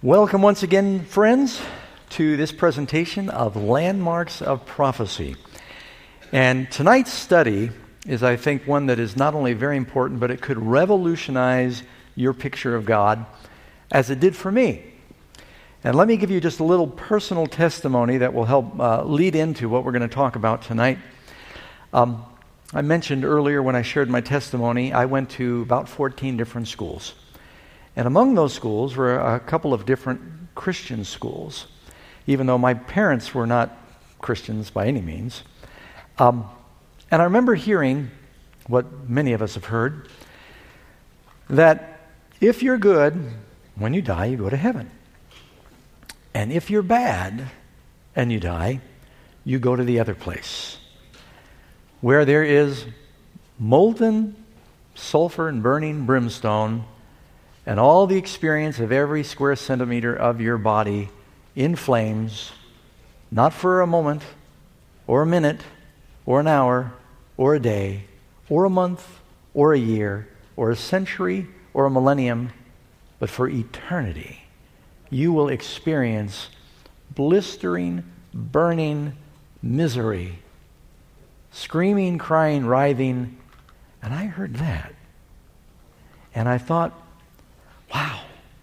Welcome once again, friends, to this presentation of Landmarks of Prophecy. And tonight's study is, I think, one that is not only very important, but it could revolutionize your picture of God as it did for me. And let me give you just a little personal testimony that will help lead into what we're going to talk about tonight. I mentioned earlier when I shared my testimony, I went to about 14 different schools. And among those schools were a couple of different Christian schools, even though my parents were not Christians by any means. And I remember hearing what many of us have heard, that if you're good, when you die, you go to heaven. And if you're bad and you die, you go to the other place, where there is molten sulfur and burning brimstone and all the experience of every square centimeter of your body in flames, not for a moment, or a minute, or an hour, or a day, or a month, or a year, or a century, or a millennium, but for eternity. You will experience blistering, burning misery, screaming, crying, writhing. And I heard that. And I thought, wow,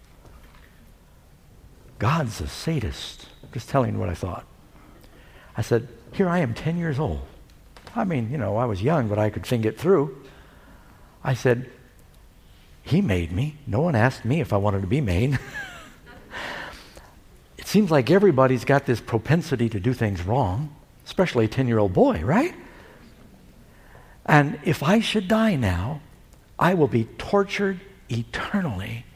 God's a sadist. Just telling you what I thought. I said, here I am 10 years old. I mean, I was young, but I could think it through. I said, He made me. No one asked me if I wanted to be made. It seems like everybody's got this propensity to do things wrong, especially a 10-year-old boy, right? And if I should die now, I will be tortured eternally.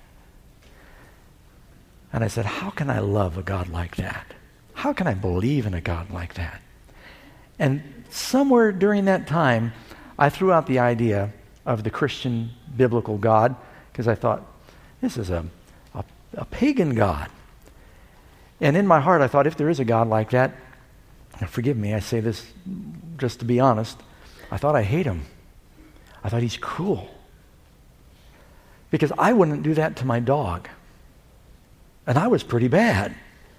And I said, how can I love a God like that? How can I believe in a God like that? And somewhere during that time, I threw out the idea of the Christian biblical God, because I thought, this is a pagan God. And in my heart, I thought, if there is a God like that, and forgive me, I say this just to be honest, I thought I hate him. I thought he's cruel. Because I wouldn't do that to my dog. And I was pretty bad.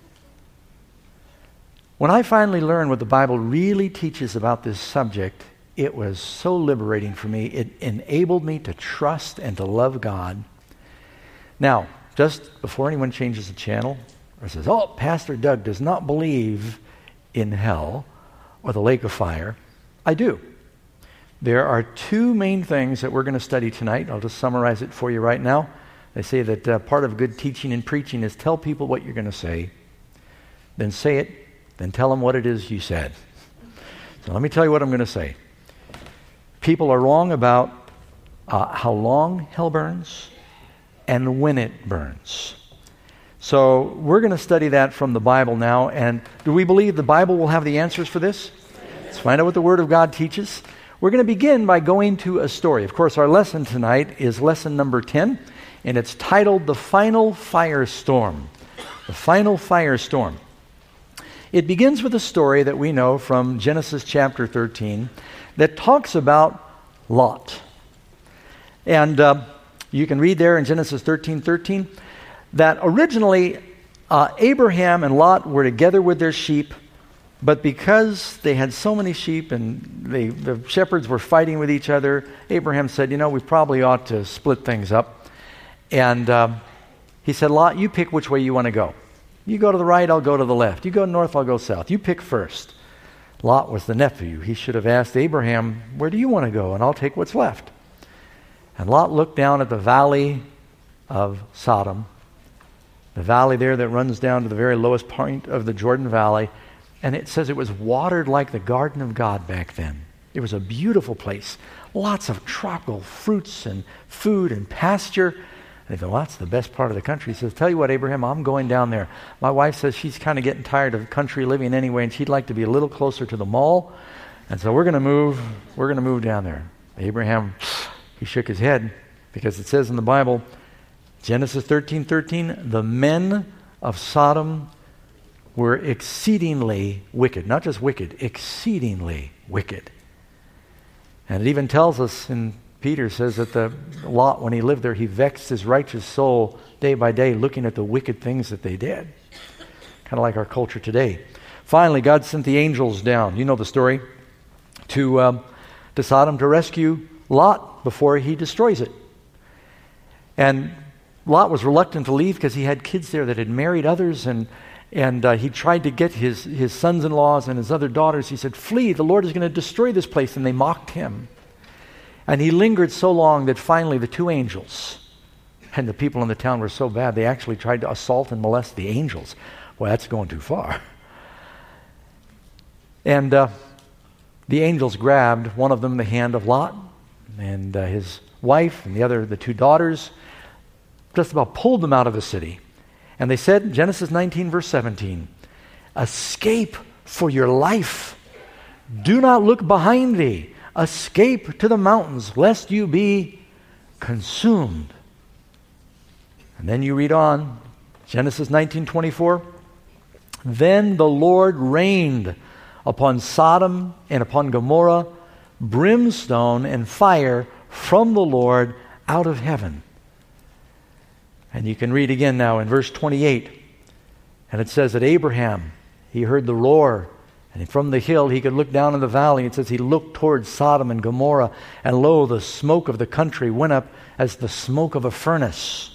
When I finally learned what the Bible really teaches about this subject, it was so liberating for me. It enabled me to trust and to love God. Now, just before anyone changes the channel or says, oh, Pastor Doug does not believe in hell or the lake of fire, I do. There are two main things that we're going to study tonight. I'll just summarize it for you right now. They say that part of good teaching and preaching is tell people what you're going to say, then say it, then tell them what it is you said. So let me tell you what I'm going to say. People are wrong about how long hell burns and when it burns. So we're going to study that from the Bible now. And do we believe the Bible will have the answers for this? Let's find out what the Word of God teaches. We're going to begin by going to a story. Of course, our lesson tonight is lesson number 10. And it's titled The Final Firestorm. The Final Firestorm. It begins with a story that we know from Genesis chapter 13 that talks about Lot. And you can read there in Genesis 13:13 that originally Abraham and Lot were together with their sheep, but because they had so many sheep and the shepherds were fighting with each other, Abraham said, we probably ought to split things up. And he said, Lot, you pick which way you want to go. You go to the right, I'll go to the left. You go north, I'll go south. You pick first. Lot was the nephew. He should have asked Abraham, where do you want to go? And I'll take what's left. And Lot looked down at the valley of Sodom, the valley there that runs down to the very lowest point of the Jordan Valley. And it says it was watered like the garden of God back then. It was a beautiful place. Lots of tropical fruits and food and pasture. They thought, well, that's the best part of the country. He says, tell you what, Abraham, I'm going down there. My wife says she's kind of getting tired of country living anyway, and she'd like to be a little closer to the mall. And so we're going to move down there. Abraham, he shook his head because it says in the Bible, Genesis 13:13, the men of Sodom were exceedingly wicked. Not just wicked, exceedingly wicked. And it even tells us in Peter says that Lot, when he lived there, he vexed his righteous soul day by day, looking at the wicked things that they did. Kind of like our culture today. Finally, God sent the angels down. You know the story. To Sodom to rescue Lot before he destroys it. And Lot was reluctant to leave because he had kids there that had married others, and he tried to get his sons-in-laws and his other daughters. He said, "Flee, the Lord is going to destroy this place." And they mocked him. And he lingered so long that finally the two angels, and the people in the town were so bad, they actually tried to assault and molest the angels. Well, that's going too far. And the angels grabbed one of them, the hand of Lot, and his wife, and the two daughters, just about pulled them out of the city. And they said, Genesis 19, verse 17, "Escape for your life. Do not look behind thee. Escape to the mountains, lest you be consumed." And then you read on, Genesis 19:24. "Then the Lord rained upon Sodom and upon Gomorrah brimstone and fire from the Lord out of heaven." And you can read again now in verse 28. And it says that Abraham, he heard the roar, and from the hill he could look down in the valley. It says he looked towards Sodom and Gomorrah, and lo, the smoke of the country went up as the smoke of a furnace.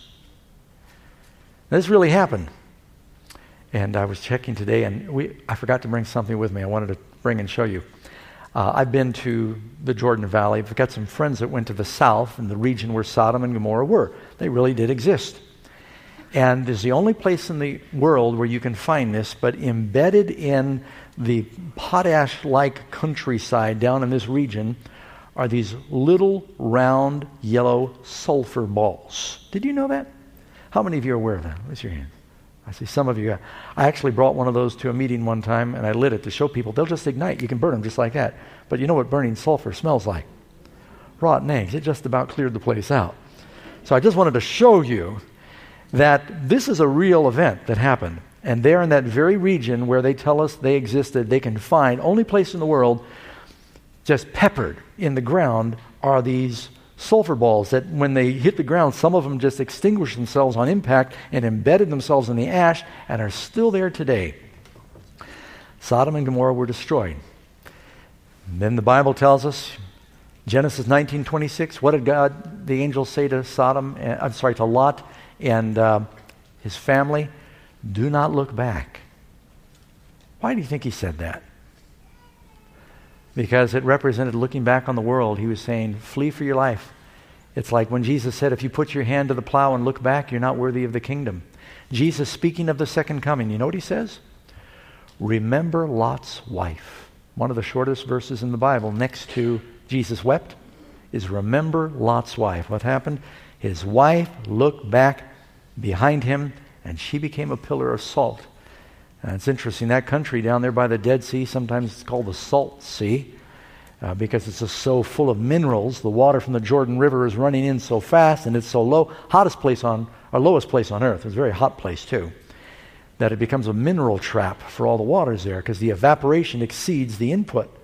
This really happened. And I was checking today, and I forgot to bring something with me I wanted to bring and show you. I've been to the Jordan Valley. I've got some friends that went to the south in the region where Sodom and Gomorrah were. They really did exist. And it's the only place in the world where you can find this, but embedded in the potash-like countryside down in this region are these little round yellow sulfur balls. Did you know that? How many of you are aware of that? Raise your hand. I see some of you. I actually brought one of those to a meeting one time, and I lit it to show people. They'll just ignite. You can burn them just like that. But you know what burning sulfur smells like? Rotten eggs. It just about cleared the place out. So I just wanted to show you that this is a real event that happened. And there in that very region where they tell us they existed, they can find, only place in the world, just peppered in the ground are these sulfur balls that when they hit the ground, some of them just extinguished themselves on impact and embedded themselves in the ash and are still there today. Sodom and Gomorrah were destroyed. And then the Bible tells us, Genesis 19:26, what did God, the angel, say to to Lot and his family? Do not look back. Why do you think he said that? Because it represented looking back on the world. He was saying, flee for your life. It's like when Jesus said, if you put your hand to the plow and look back, you're not worthy of the kingdom. Jesus, speaking of the second coming, you know what he says? Remember Lot's wife. One of the shortest verses in the Bible next to Jesus wept is remember Lot's wife. What happened? His wife looked back behind him and she became a pillar of salt. And it's interesting, that country down there by the Dead Sea, sometimes it's called the Salt Sea, because it's just so full of minerals. The water from the Jordan River is running in so fast and it's so low. Lowest place on earth. It's a very hot place too. That it becomes a mineral trap for all the waters there because the evaporation exceeds the input.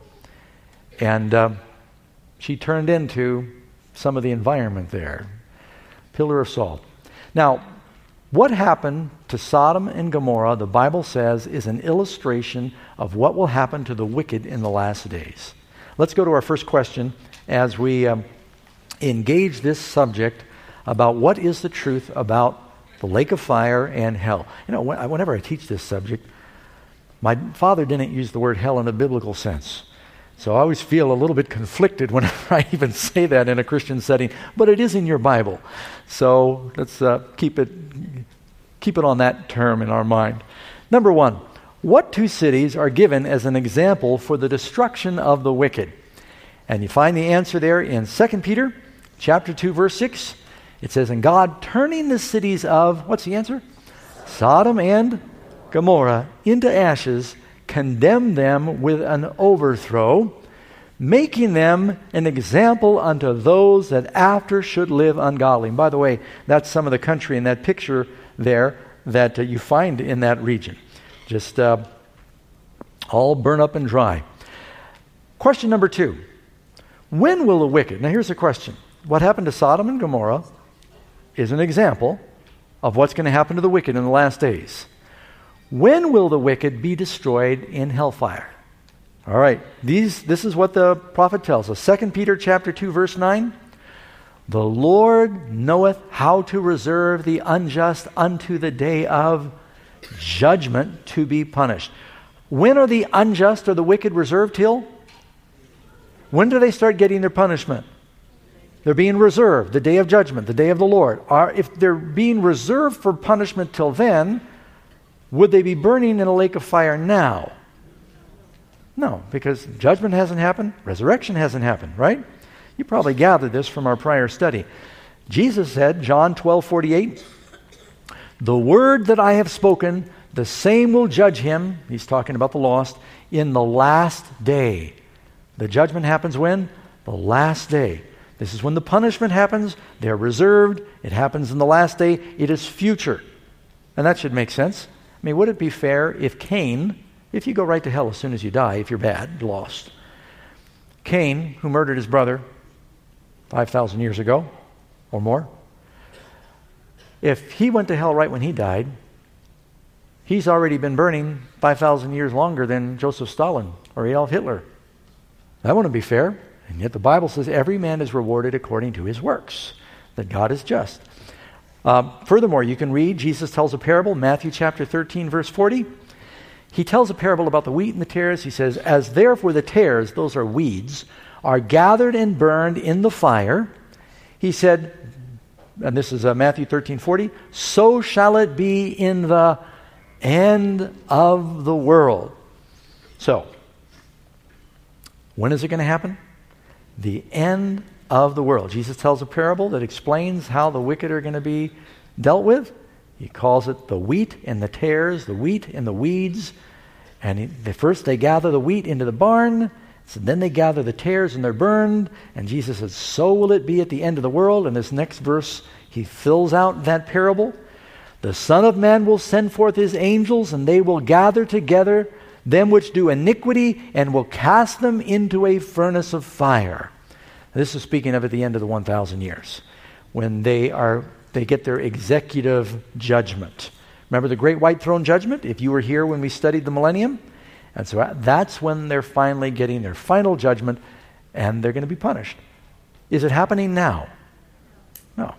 And she turned into some of the environment there. Pillar of salt. Now, what happened to Sodom and Gomorrah, the Bible says, is an illustration of what will happen to the wicked in the last days. Let's go to our first question as we engage this subject about what is the truth about the lake of fire and hell. You know, whenever I teach this subject, my father didn't use the word hell in a biblical sense. So I always feel a little bit conflicted whenever I even say that in a Christian setting, but it is in your Bible. So let's keep it on that term in our mind. Number one, what two cities are given as an example for the destruction of the wicked? And you find the answer there in 2 Peter chapter 2, verse 6. It says, and God turning the cities of, what's the answer? Sodom and Gomorrah into ashes, condemned them with an overthrow, making them an example unto those that after should live ungodly. And by the way, that's some of the country in that picture there that you find in that region. Just all burn up and dry. Question number 2. When will the wicked, now here's a question, what happened to Sodom and Gomorrah is an example of what's going to happen to the wicked in the last days. When will the wicked be destroyed in hellfire? All right, this is what the prophet tells us. 2 Peter chapter 2, verse 9. The Lord knoweth how to reserve the unjust unto the day of judgment to be punished. When are the unjust or the wicked reserved till? When do they start getting their punishment? They're being reserved, the day of judgment, the day of the Lord. If they're being reserved for punishment till then, would they be burning in a lake of fire now? No, because judgment hasn't happened, resurrection hasn't happened, right? You probably gathered this from our prior study. Jesus said, John 12:48, the word that I have spoken, the same will judge him, he's talking about the lost, in the last day. The judgment happens when? The last day. This is when the punishment happens. They're reserved. It happens in the last day. It is future. And that should make sense. I mean, would it be fair if Cain, if you go right to hell as soon as you die, if you're bad, lost. Cain, who murdered his brother 5,000 years ago or more, if he went to hell right when he died, he's already been burning 5,000 years longer than Joseph Stalin or Adolf Hitler. That wouldn't be fair. And yet the Bible says every man is rewarded according to his works, that God is just. Furthermore, you can read, Jesus tells a parable, Matthew chapter 13, verse 40. He tells a parable about the wheat and the tares. He says, as therefore the tares, those are weeds, are gathered and burned in the fire, he said, and this is Matthew 13:40, so shall it be in the end of the world. So, when is it going to happen? The end of the world. Jesus tells a parable that explains how the wicked are going to be dealt with. He calls it the wheat and the tares, the wheat and the weeds. And first they gather the wheat into the barn, so then they gather the tares and they're burned. And Jesus says, so will it be at the end of the world. And this next verse, he fills out that parable. The Son of Man will send forth his angels, and they will gather together them which do iniquity, and will cast them into a furnace of fire. This is speaking of at the end of the 1,000 years, when they get their executive judgment. Remember the great white throne judgment? If you were here when we studied the millennium, and so that's when they're finally getting their final judgment, and they're going to be punished. Is it happening now? No.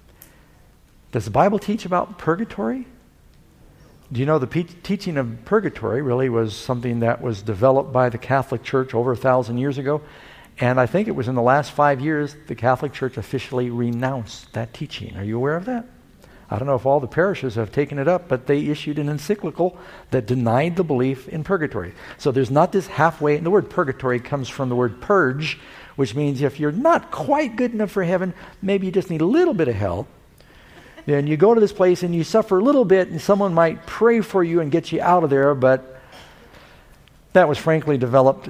Does the Bible teach about purgatory? Do you know the teaching of purgatory really was something that was developed by the Catholic Church over 1,000 years ago? And I think it was in the last 5 years the Catholic Church officially renounced that teaching. Are you aware of that? I don't know if all the parishes have taken it up, but they issued an encyclical that denied the belief in purgatory. So there's not this halfway, and the word purgatory comes from the word purge, which means if you're not quite good enough for heaven, maybe you just need a little bit of hell. Then you go to this place and you suffer a little bit, and someone might pray for you and get you out of there, but that was frankly developed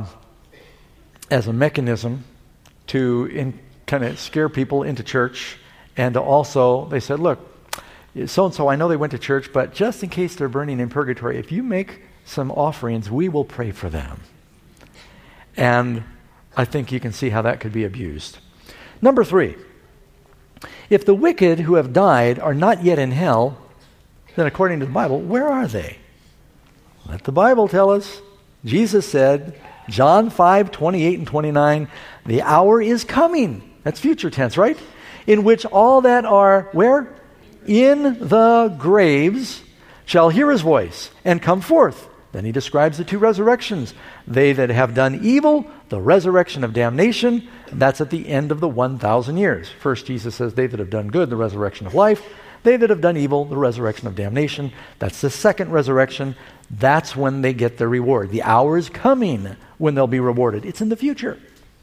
as a mechanism to kind of scare people into church. And to also, they said, look, so-and-so, I know they went to church, but just in case they're burning in purgatory, if you make some offerings, we will pray for them. And I think you can see how that could be abused. Number 3, if the wicked who have died are not yet in hell, then according to the Bible, where are they? Let the Bible tell us. Jesus said, John 5:28 and 29, the hour is coming. That's future tense, right? In which all that are, where? In the graves shall hear his voice and come forth. Then he describes the 2 resurrections. They that have done evil, the resurrection of damnation, that's at the end of the 1,000 years. First, Jesus says, they that have done good, the resurrection of life. They that have done evil, the resurrection of damnation. That's the second resurrection. That's when they get their reward. The hour is coming when they'll be rewarded. It's in the future.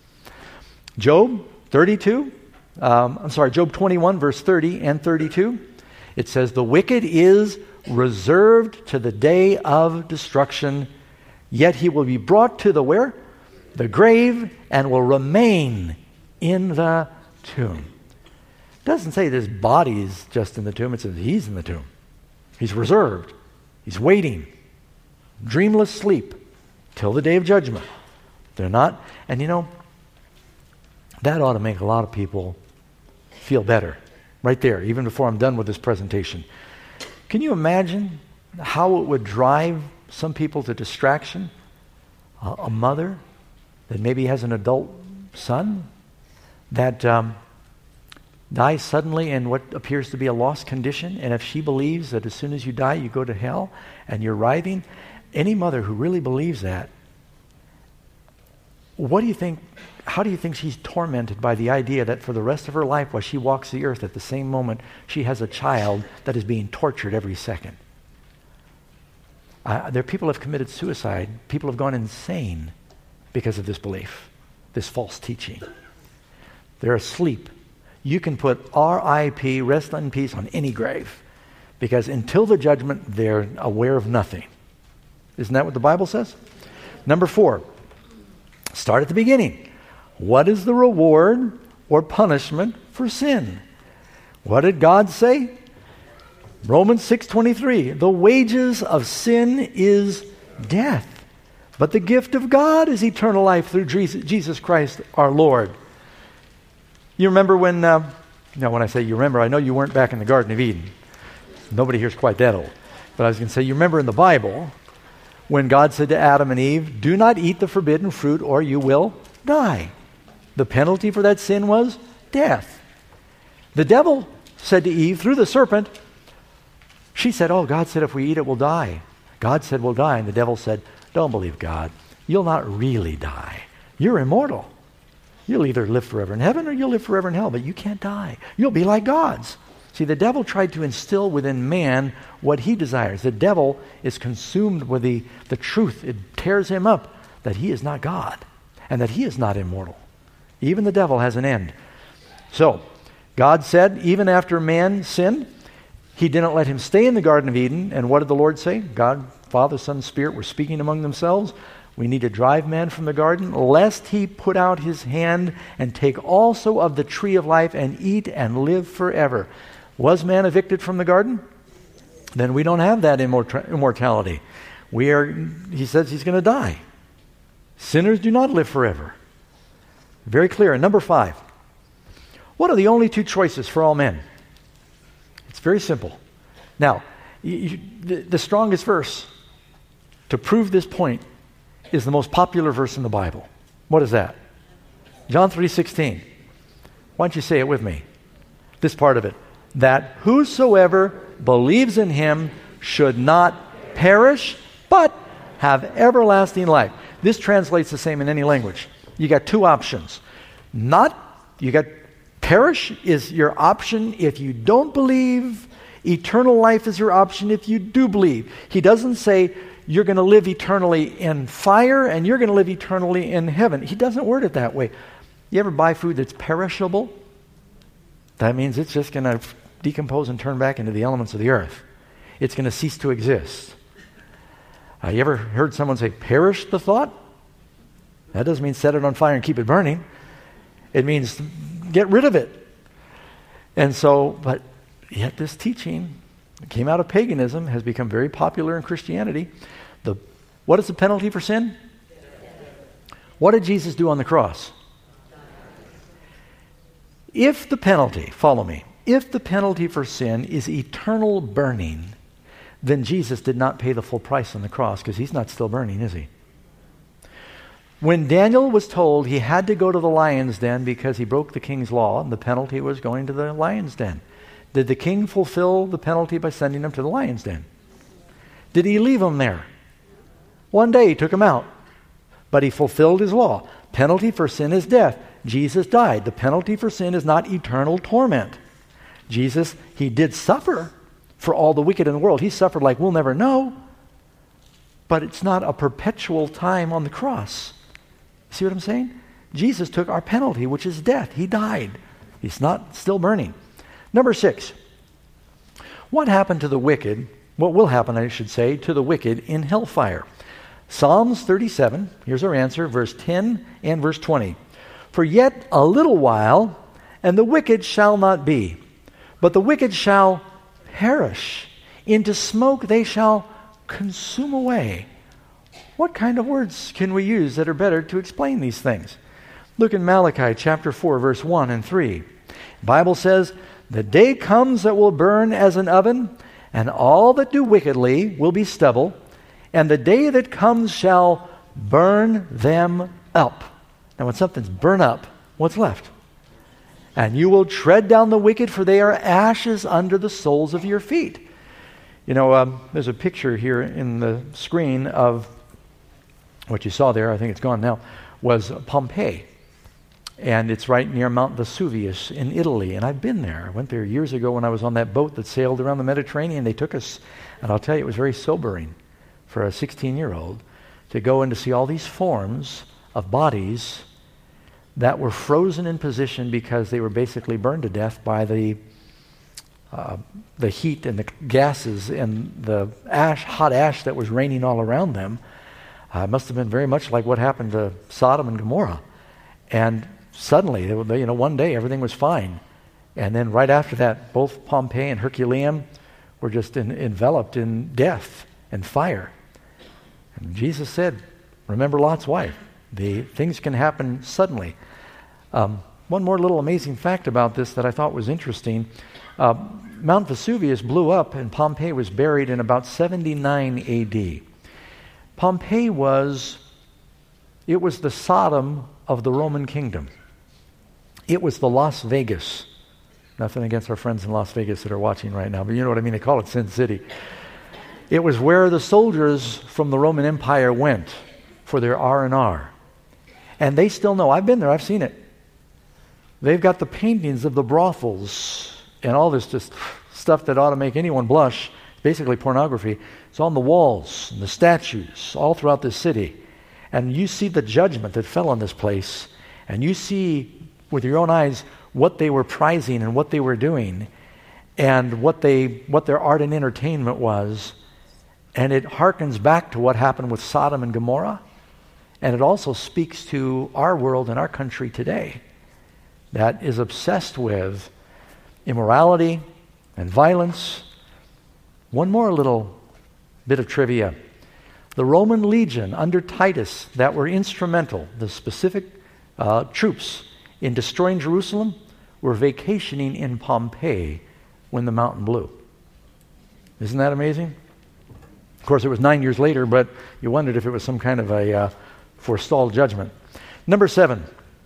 Job 21, verse 30 and 32. It says, the wicked is reserved to the day of destruction, yet he will be brought to the where? The grave, and will remain in the tomb. It doesn't say his body is just in the tomb. It says he's in the tomb. He's reserved. He's waiting. Dreamless sleep till the day of judgment. They're not. And you know, That ought to make a lot of people feel better. Right there, even before I'm done with this presentation. Can you imagine how it would drive some people to distraction? A mother that maybe has an adult son that dies suddenly in what appears to be a lost condition, and if she believes that as soon as you die you go to hell and you're writhing, any mother who really believes that, what do you think? How do you think she's tormented by the idea that for the rest of her life, while she walks the earth, at the same moment she has a child that is being tortured every second? There are people who have committed suicide. People have gone insane because of this belief, this false teaching. They're asleep. You can put R.I.P., rest in peace, on any grave, because until the judgment, they're aware of nothing. Isn't that what the Bible says? Number 4, start at the beginning. What is the reward or punishment for sin? What did God say? Romans 6:23, the wages of sin is death, but the gift of God is eternal life through Jesus Christ our Lord. You remember when, when I say you remember, I know you weren't back in the Garden of Eden. Nobody here's quite that old. But I was going to say, you remember in the Bible when God said to Adam and Eve, do not eat the forbidden fruit or you will die. The penalty for that sin was death. The devil said to Eve through the serpent, she said, oh, God said if we eat it, we'll die. God said we'll die. And the devil said, don't believe God. You'll not really die. You're immortal. You'll either live forever in heaven or you'll live forever in hell, but you can't die. You'll be like gods. See, the devil tried to instill within man what he desires. The devil is consumed with the truth. It tears him up that he is not God and that he is not immortal. Even the devil has an end. So, God said, even after man sinned, he didn't let him stay in the Garden of Eden. And what did the Lord say? God, Father, Son, Spirit were speaking among themselves. We need to drive man from the garden, lest he put out his hand and take also of the tree of life and eat and live forever. Was man evicted from the garden? Then we don't have that immortality. He says he's going to die. Sinners do not live forever. Very clear. Number 5. What are the only 2 choices for all men? It's very simple. Now, the strongest verse to prove this point is the most popular verse in the Bible. What is that? John 3:16. Why don't you say it with me? This part of it. That whosoever believes in him should not perish, but have everlasting life. This translates the same in any language. You got 2 options. Perish is your option if you don't believe. Eternal life is your option if you do believe. He doesn't say you're going to live eternally in fire and you're going to live eternally in heaven. He doesn't word it that way. You ever buy food that's perishable? That means it's just going to decompose and turn back into the elements of the earth. It's going to cease to exist. You ever heard someone say, perish the thought? That doesn't mean set it on fire and keep it burning. It means get rid of it. And so, but yet this teaching that came out of paganism has become very popular in Christianity. What is the penalty for sin? What did Jesus do on the cross? If the penalty, follow me, if the penalty for sin is eternal burning, then Jesus did not pay the full price on the cross because he's not still burning, is he? When Daniel was told he had to go to the lion's den because he broke the king's law, and the penalty was going to the lion's den, did the king fulfill the penalty by sending him to the lion's den? Did he leave him there? One day he took him out, but he fulfilled his law. Penalty for sin is death. Jesus died. The penalty for sin is not eternal torment. Jesus, he did suffer for all the wicked in the world. He suffered like we'll never know, but it's not a perpetual time on the cross. See what I'm saying? Jesus took our penalty, which is death. He died. He's not still burning. Number 6. What happened to the wicked? What will happen, I should say, to the wicked in hellfire? Psalms 37, here's our answer, verse 10 and verse 20. For yet a little while, and the wicked shall not be, but the wicked shall perish. Into smoke they shall consume away. What kind of words can we use that are better to explain these things? Look in Malachi chapter 4, verse 1 and 3. The Bible says, "The day comes that will burn as an oven, and all that do wickedly will be stubble, and the day that comes shall burn them up." Now when something's burned up, what's left? "And you will tread down the wicked, for they are ashes under the soles of your feet." You know, there's a picture here in the screen of what you saw there, I think it's gone now, was Pompeii. And it's right near Mount Vesuvius in Italy. And I've been there. I went there years ago when I was on that boat that sailed around the Mediterranean. They took us, and I'll tell you, it was very sobering for a 16-year-old to go and to see all these forms of bodies that were frozen in position because they were basically burned to death by the heat and the gases and the hot ash that was raining all around them. It must have been very much like what happened to Sodom and Gomorrah. And suddenly, one day everything was fine. And then right after that, both Pompeii and Herculaneum were just enveloped in death and fire. And Jesus said, remember Lot's wife. Things can happen suddenly. One more little amazing fact about this that I thought was interesting. Mount Vesuvius blew up and Pompeii was buried in about 79 A.D. Pompeii was the Sodom of the Roman kingdom. It was the Las Vegas. Nothing against our friends in Las Vegas that are watching right now, but you know what I mean. They call it Sin City. It was where the soldiers from the Roman Empire went for their R&R. And they still know. I've been there. I've seen it. They've got the paintings of the brothels and all this just stuff that ought to make anyone blush. Basically pornography. It's on the walls and the statues all throughout this city. And you see the judgment that fell on this place. And you see with your own eyes what they were prizing and what they were doing and what their art and entertainment was. And it harkens back to what happened with Sodom and Gomorrah. And it also speaks to our world and our country today that is obsessed with immorality and violence. One more little bit of trivia. The Roman legion under Titus that were instrumental, the specific troops in destroying Jerusalem, were vacationing in Pompeii when the mountain blew. Isn't that amazing? Of course, it was 9 years later, but you wondered if it was some kind of a forestalled judgment. Number 7.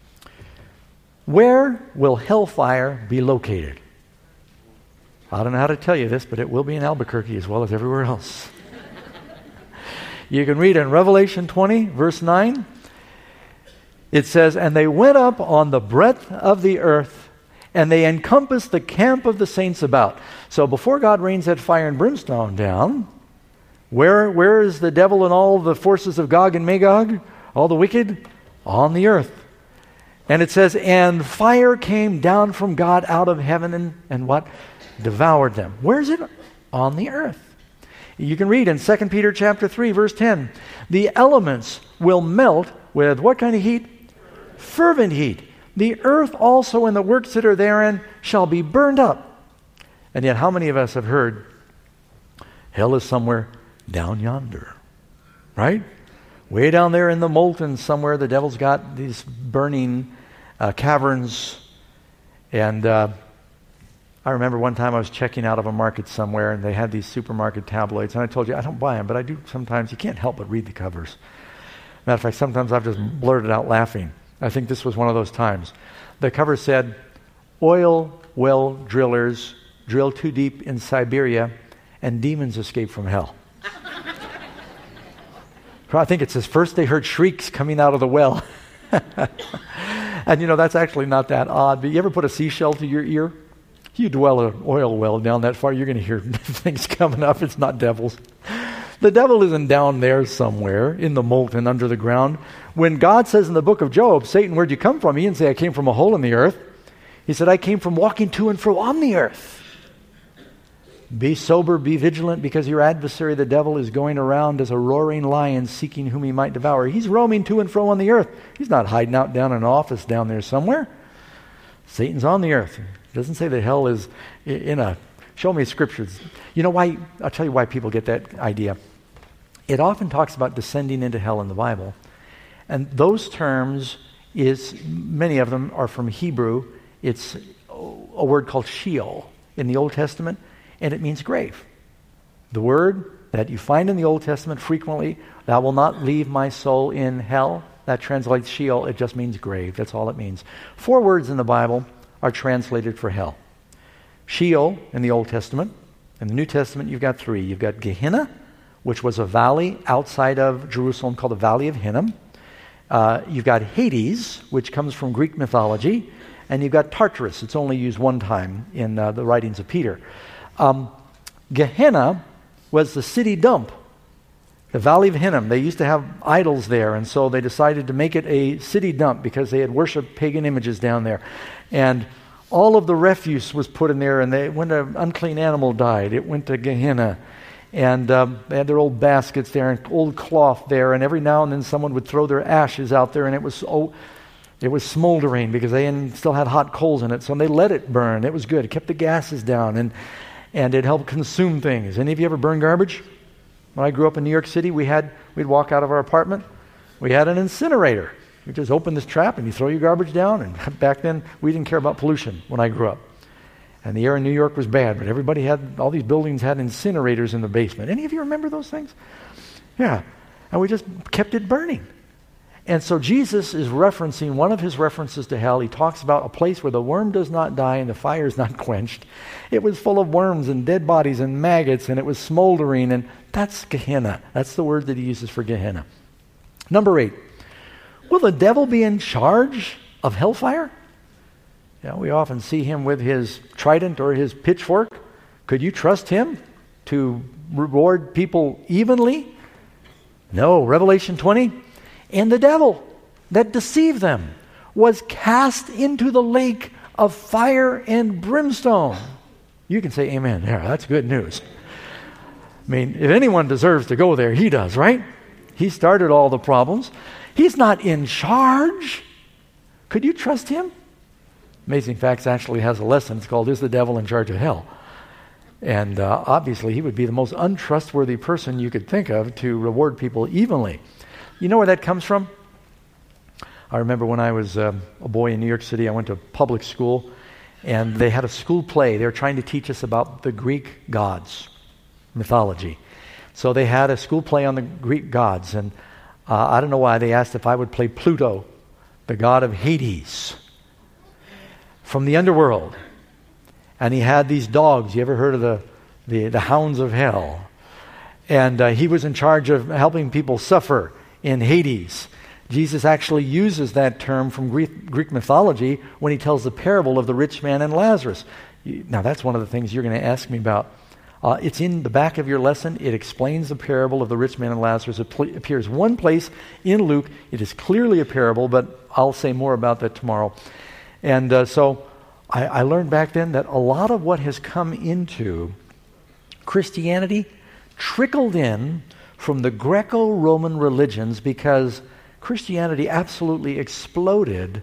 Where will hellfire be located? I don't know how to tell you this, but it will be in Albuquerque as well as everywhere else. You can read in Revelation 20, verse 9. It says, "And they went up on the breadth of the earth, and they encompassed the camp of the saints about." So before God rains that fire and brimstone down, where is the devil and all the forces of Gog and Magog, all the wicked? On the earth. And it says, "And fire came down from God out of heaven and what? Devoured them." Where is it? On the earth. You can read in 2 Peter chapter 3, verse 10. "The elements will melt with" what kind of heat? Fervent heat. "The earth also and the works that are therein shall be burned up." And yet how many of us have heard hell is somewhere down yonder? Right? Way down there in the molten somewhere, the devil's got these burning caverns. And I remember one time I was checking out of a market somewhere, and they had these supermarket tabloids. And I told you, I don't buy them, but I do sometimes. You can't help but read the covers. Matter of fact, sometimes I've just blurted out laughing. I think this was one of those times. The cover said, "Oil well drillers drill too deep in Siberia, and demons escape from hell." I think it says, "First they heard shrieks coming out of the well." And that's actually not that odd. But you ever put a seashell to your ear? You dwell an oil well down that far, you're going to hear things coming up. It's not devils. The devil isn't down there somewhere in the molten under the ground. When God says in the book of Job, "Satan, where'd you come from?" He didn't say, "I came from a hole in the earth." He said, "I came from walking to and fro on the earth." Be sober, be vigilant, because your adversary, the devil, is going around as a roaring lion seeking whom he might devour. He's roaming to and fro on the earth. He's not hiding out down in an office down there somewhere. Satan's on the earth. It doesn't say that hell is in a... Show me scriptures. You know why? I'll tell you why people get that idea. It often talks about descending into hell in the Bible. And those terms many of them are from Hebrew. It's a word called Sheol in the Old Testament, and it means grave. The word that you find in the Old Testament frequently, thou will not leave my soul in hell, that translates Sheol. It just means grave. That's all it means. 4 words in the Bible are translated for hell. Sheol in the Old Testament. In the New Testament, you've got 3. You've got Gehenna, which was a valley outside of Jerusalem called the Valley of Hinnom. You've got Hades, which comes from Greek mythology. And you've got Tartarus. It's only used one time in the writings of Peter. Gehenna was the city dump. The Valley of Hinnom, they used to have idols there, and so they decided to make it a city dump because they had worshipped pagan images down there. And all of the refuse was put in there, and when an unclean animal died, it went to Gehenna. And they had their old baskets there and old cloth there, and every now and then someone would throw their ashes out there, and it was smoldering because they still had hot coals in it, so they let it burn. It was good. It kept the gases down, and it helped consume things. Any of you ever burn garbage? When I grew up in New York City, we'd walk out of our apartment. We had an incinerator. You just open this trap and you throw your garbage down. And back then, we didn't care about pollution when I grew up. And the air in New York was bad, but all these buildings had incinerators in the basement. Any of you remember those things? Yeah. And we just kept it burning. And so Jesus is referencing one of his references to hell. He talks about a place where the worm does not die and the fire is not quenched. It was full of worms and dead bodies and maggots, and it was smoldering, and that's Gehenna. That's the word that he uses for Gehenna. Number 8, will the devil be in charge of hellfire? We often see him with his trident or his pitchfork. Could you trust him to reward people evenly? No. Revelation 20, and the devil that deceived them was cast into the lake of fire and brimstone. You can say amen there. That's good news. I mean, if anyone deserves to go there, he does, right? He started all the problems. He's not in charge. Could you trust him? Amazing Facts actually has a lesson. It's called, Is the Devil in Charge of Hell? And obviously, he would be the most untrustworthy person you could think of to reward people evenly. You know where that comes from? I remember when I was a boy in New York City, I went to public school, and they had a school play. They were trying to teach us about the Greek gods, mythology. So they had a school play on the Greek gods, and I don't know why they asked if I would play Pluto, the god of Hades, from the underworld. And he had these dogs. You ever heard of the hounds of hell? And he was in charge of helping people suffer in Hades. Jesus actually uses that term from Greek mythology when he tells the parable of the rich man and Lazarus. Now, that's one of the things you're going to ask me about. It's in the back of your lesson. It explains the parable of the rich man and Lazarus. It appears one place in Luke. It is clearly a parable, but I'll say more about that tomorrow. And so I learned back then that a lot of what has come into Christianity trickled in from the Greco-Roman religions because Christianity absolutely exploded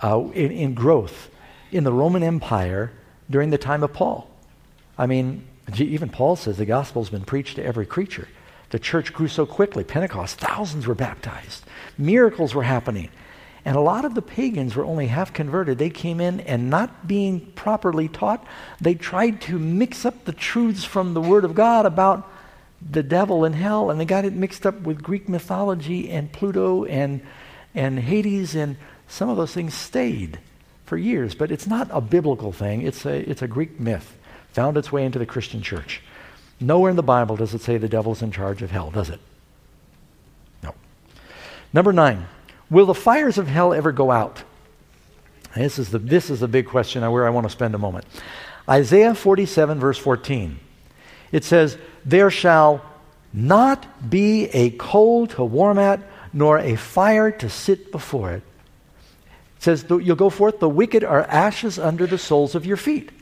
in growth in the Roman Empire during the time of Paul. I mean, even Paul says the gospel's been preached to every creature. The church grew so quickly. Pentecost, thousands were baptized. Miracles were happening. And a lot of the pagans were only half converted. They came in and not being properly taught, they tried to mix up the truths from the Word of God about the devil and hell, and they got it mixed up with Greek mythology and Pluto and Hades, and some of those things stayed for years. But it's not a biblical thing. It's a Greek myth. Found its way into the Christian church. Nowhere in the Bible does it say the devil's in charge of hell, does it? No. Number 9. Will the fires of hell ever go out? This is the big question where I want to spend a moment. Isaiah 47, verse 14. It says, there shall not be a coal to warm at, nor a fire to sit before it. It says, you'll go forth, the wicked are ashes under the soles of your feet.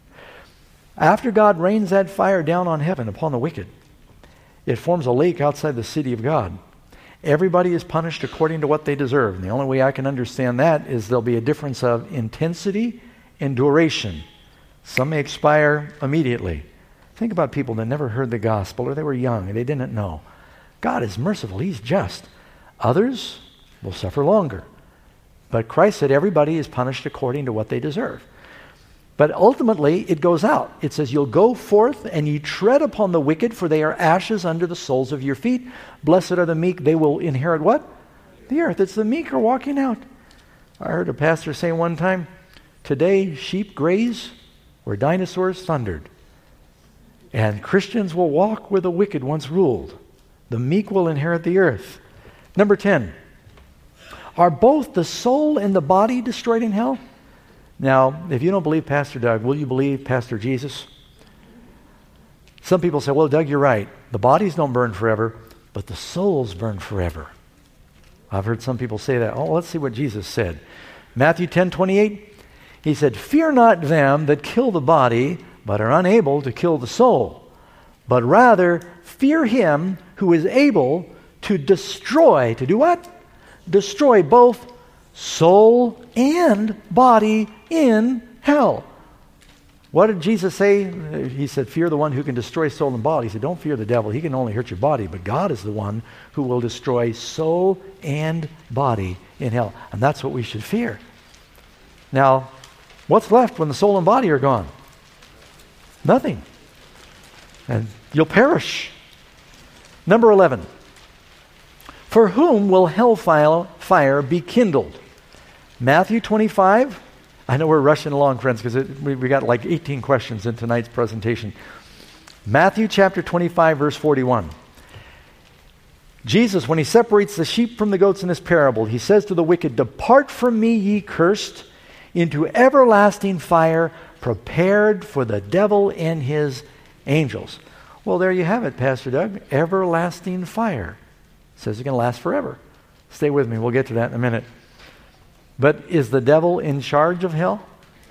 After God rains that fire down on heaven upon the wicked, it forms a lake outside the city of God. Everybody is punished according to what they deserve. And the only way I can understand that is there'll be a difference of intensity and duration. Some may expire immediately. Think about people that never heard the gospel, or they were young and they didn't know. God is merciful. He's just. Others will suffer longer. But Christ said everybody is punished according to what they deserve. But ultimately, it goes out. It says, you'll go forth and ye tread upon the wicked, for they are ashes under the soles of your feet. Blessed are the meek, they will inherit what? The earth. It's the meek are walking out. I heard a pastor say one time, today sheep graze where dinosaurs thundered. And Christians will walk where the wicked once ruled. The meek will inherit the earth. Number 10. Are both the soul and the body destroyed in hell? Now, if you don't believe Pastor Doug, will you believe Pastor Jesus? Some people say, well, Doug, you're right. The bodies don't burn forever, but the souls burn forever. I've heard some people say that. Oh, let's see what Jesus said. Matthew 10:28, he said, fear not them that kill the body, but are unable to kill the soul, but rather fear him who is able to destroy, to do what? Destroy both soul and body in hell. What did Jesus say? He said, fear the one who can destroy soul and body. He said, don't fear the devil. He can only hurt your body, but God is the one who will destroy soul and body in hell. And that's what we should fear. Now, what's left when the soul and body are gone? Nothing. And you'll perish. Number 11. For whom will hellfire be kindled? Matthew 25. I know we're rushing along, friends, because we got like 18 questions in tonight's presentation. Matthew chapter 25, verse 41. Jesus, when he separates the sheep from the goats in this parable, he says to the wicked, depart from me, ye cursed, into everlasting fire, prepared for the devil and his angels. Well, there you have it, Pastor Doug. Everlasting fire. It says it's going to last forever. Stay with me. We'll get to that in a minute. But is the devil in charge of hell?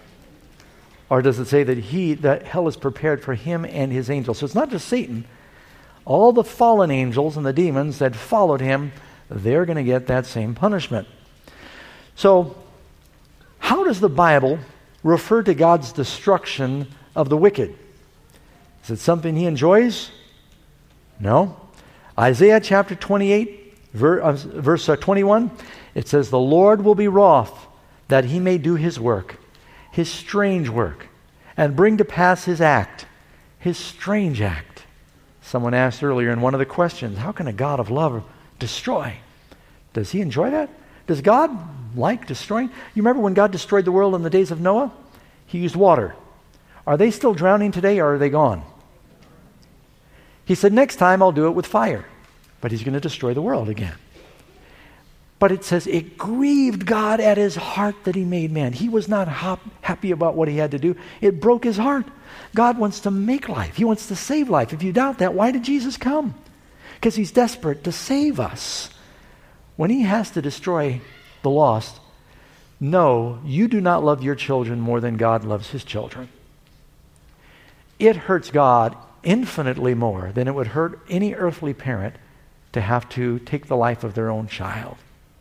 Or does it say that hell is prepared for him and his angels? So it's not just Satan. All the fallen angels and the demons that followed him, they're going to get that same punishment. So, how does the Bible refer to God's destruction of the wicked? Is it something he enjoys? No. Isaiah chapter 28, verse 21, it says, the Lord will be wroth that he may do his work, his strange work, and bring to pass his act, his strange act. Someone asked earlier in one of the questions, how can a God of love destroy? Does he enjoy that? Does God like destroying? You remember when God destroyed the world in the days of Noah? He used water. Are they still drowning today, or are they gone? He said, next time I'll do it with fire. But he's going to destroy the world again. But it says it grieved God at his heart that he made man. He was not happy about what he had to do. It broke his heart. God wants to make life. He wants to save life. If you doubt that, why did Jesus come? Because he's desperate to save us. When he has to destroy the lost, no, you do not love your children more than God loves his children. It hurts God infinitely more than it would hurt any earthly parent to have to take the life of their own child.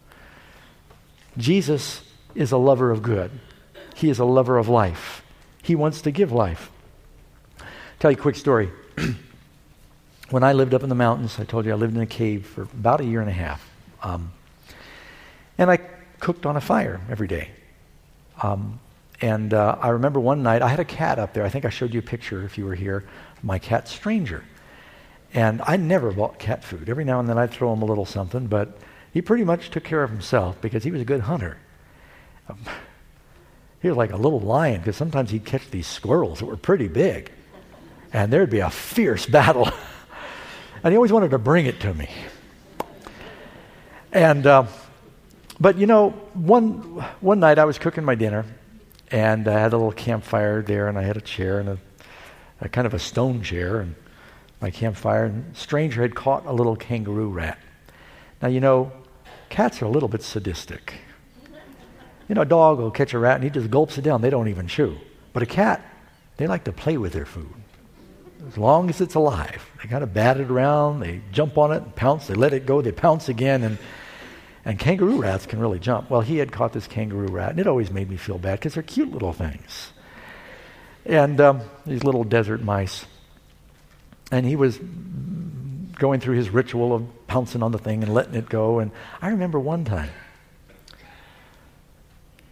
Jesus is a lover of good. He is a lover of life. He wants to give life. Tell you a quick story. When I lived up in the mountains, I told you I lived in a cave for about a year and a half. And I cooked on a fire every day. And I remember one night, I had a cat up there. I think I showed you a picture if you were here. My cat, Stranger. And I never bought cat food. Every now and then I'd throw him a little something, but he pretty much took care of himself because he was a good hunter. He was like a little lion because sometimes he'd catch these squirrels that were pretty big. And there'd be a fierce battle. And he always wanted to bring it to me. And, but you know, one night I was cooking my dinner, and I had a little campfire there, and I had a chair and a kind of a stone chair, and my campfire, and Stranger had caught a little kangaroo rat. Now, you know, cats are a little bit sadistic. You know, a dog will catch a rat and he just gulps it down. They don't even chew. But a cat, they like to play with their food. As long as it's alive. They kind of bat it around, they jump on it and pounce, they let it go, they pounce again, and kangaroo rats can really jump. Well, he had caught this kangaroo rat, and it always made me feel bad because they're cute little things. And these little desert mice. And he was going through his ritual of pouncing on the thing and letting it go. And I remember one time,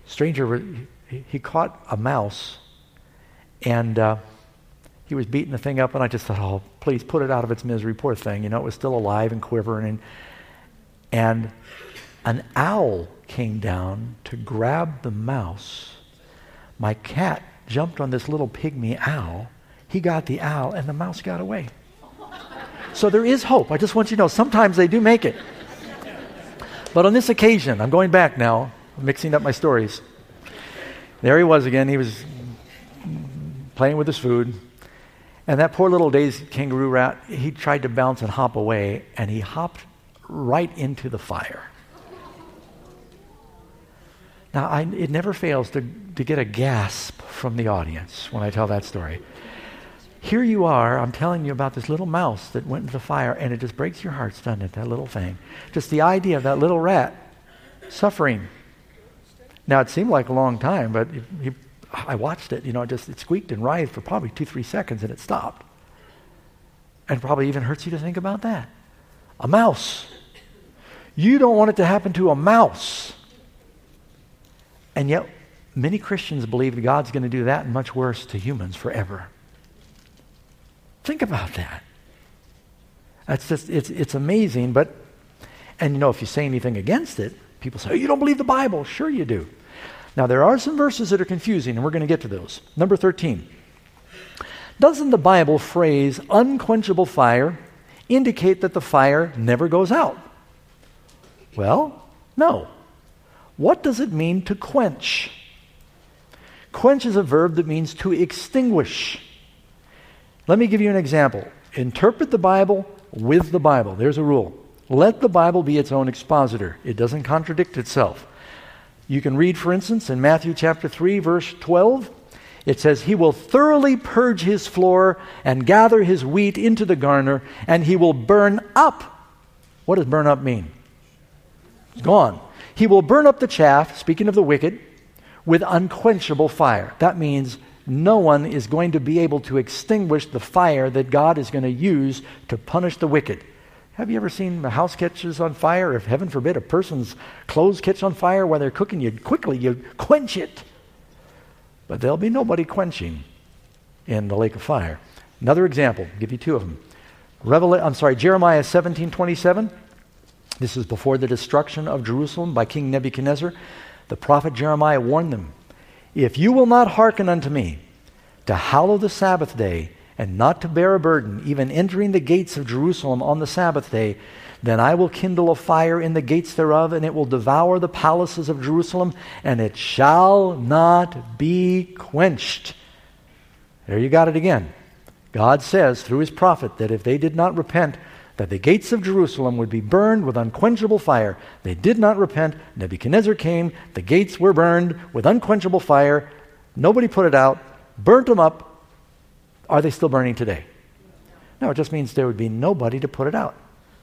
stranger, he caught a mouse, and he was beating the thing up, and I just thought, oh, please put it out of its misery, poor thing. You know, it was still alive and quivering. And an owl came down to grab the mouse. My cat jumped on this little pygmy owl. He got the owl, and the mouse got away. So there is hope. I just want you to know, sometimes they do make it. But on this occasion, I'm going back now, mixing up my stories. There he was again. He was playing with his food. And that poor little dazed kangaroo rat, he tried to bounce and hop away, and he hopped right into the fire. Now, it never fails to get a gasp from the audience when I tell that story. Here you are, I'm telling you about this little mouse that went into the fire, and it just breaks your hearts, doesn't it, that little thing? Just the idea of that little rat suffering. Now, it seemed like a long time, but I watched it, it squeaked and writhed for probably 2-3 seconds, and it stopped. And it probably even hurts you to think about that. A mouse. You don't want it to happen to a mouse. And yet, many Christians believe God's going to do that and much worse to humans forever. Think about that. That's just, it's amazing, and if you say anything against it, people say, oh, you don't believe the Bible. Sure you do. Now, there are some verses that are confusing, and we're going to get to those. Number 13. Doesn't the Bible phrase unquenchable fire indicate that the fire never goes out? Well, no. What does it mean to quench? Quench is a verb that means to extinguish. Let me give you an example. Interpret the Bible with the Bible. There's a rule. Let the Bible be its own expositor. It doesn't contradict itself. You can read, for instance, in Matthew chapter 3, verse 12, it says, he will thoroughly purge his floor and gather his wheat into the garner, and he will burn up. What does burn up mean? It's gone. He will burn up the chaff, speaking of the wicked, with unquenchable fire. That means no one is going to be able to extinguish the fire that God is going to use to punish the wicked. Have you ever seen a house catches on fire? If, heaven forbid, a person's clothes catch on fire while they're cooking, you quench it. But there'll be nobody quenching in the lake of fire. Another example, I'll give you two of them. Jeremiah 17:27. This is before the destruction of Jerusalem by King Nebuchadnezzar. The prophet Jeremiah warned them, if you will not hearken unto me, to hallow the Sabbath day, and not to bear a burden, even entering the gates of Jerusalem on the Sabbath day, then I will kindle a fire in the gates thereof, and it will devour the palaces of Jerusalem, and it shall not be quenched. There you got it again. God says through his prophet that if they did not repent, that the gates of Jerusalem would be burned with unquenchable fire. They did not repent. Nebuchadnezzar came. The gates were burned with unquenchable fire. Nobody put it out. Burnt them up. Are they still burning today? No, it just means there would be nobody to put it out.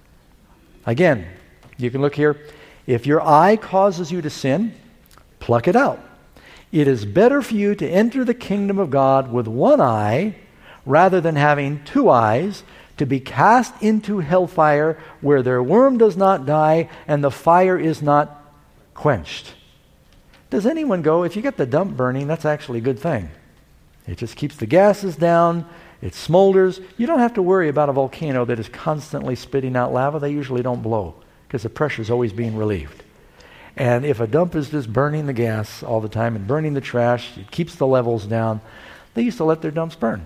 Again, you can look here. If your eye causes you to sin, pluck it out. It is better for you to enter the kingdom of God with one eye rather than having two eyes, to be cast into hellfire where their worm does not die and the fire is not quenched. Does anyone go, if you get the dump burning, that's actually a good thing. It just keeps the gases down, it smolders. You don't have to worry about a volcano that is constantly spitting out lava. They usually don't blow because the pressure is always being relieved. And if a dump is just burning the gas all the time and burning the trash, it keeps the levels down. They used to let their dumps burn.